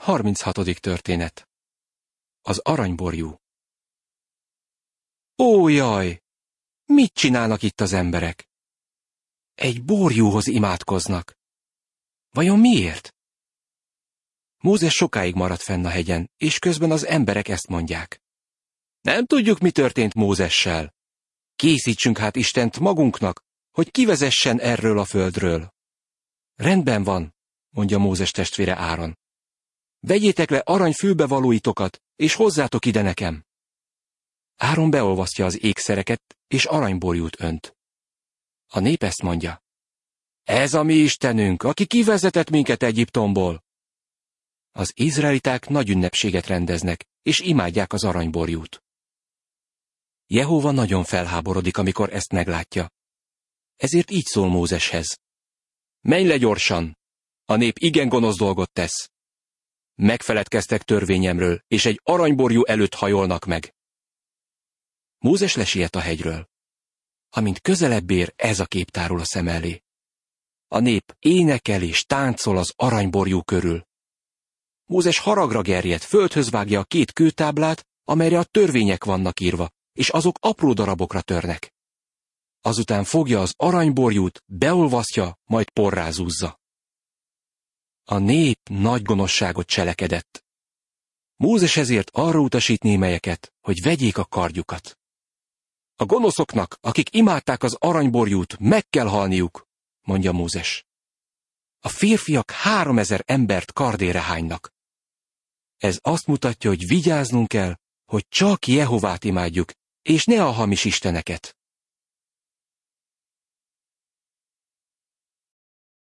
36. történet. Az aranyborjú. Ó, jaj! Mit csinálnak itt az emberek? Egy borjúhoz imádkoznak. Vajon miért? Mózes sokáig maradt fenn a hegyen, és közben az emberek ezt mondják. Nem tudjuk, mi történt Mózessel. Készítsünk hát Istent magunknak, hogy kivezessen erről a földről. Rendben van, mondja Mózes testvére Áron. Vegyétek le arany fülbevalóitokat, és hozzátok ide nekem. Áron beolvasztja az ékszereket, és aranyborjút önt. A nép ezt mondja. Ez a mi Istenünk, aki kivezetett minket Egyiptomból. Az izraeliták nagy ünnepséget rendeznek, és imádják az aranyborjút. Jehova nagyon felháborodik, amikor ezt meglátja. Ezért így szól Mózeshez. Menj le gyorsan! A nép igen gonosz dolgot tesz. Megfeledkeztek törvényemről, és egy aranyborjú előtt hajolnak meg. Mózes lesiet a hegyről. Amint közelebb ér, ez a kép tárul a szem elé. A nép énekel és táncol az aranyborjú körül. Mózes haragra gerjed, földhöz vágja a 2 kőtáblát, amelyre a törvények vannak írva, és azok apró darabokra törnek. Azután fogja az aranyborjút, beolvasztja, majd porrá zúzza. A nép nagy gonoszságot cselekedett. Mózes ezért arra utasít némelyeket, hogy vegyék a kardjukat. A gonoszoknak, akik imádták az aranyborjút, meg kell halniuk, mondja Mózes. A férfiak 3000 embert kardére hánynak. Ez azt mutatja, hogy vigyáznunk kell, hogy csak Jehovát imádjuk, és ne a hamis isteneket.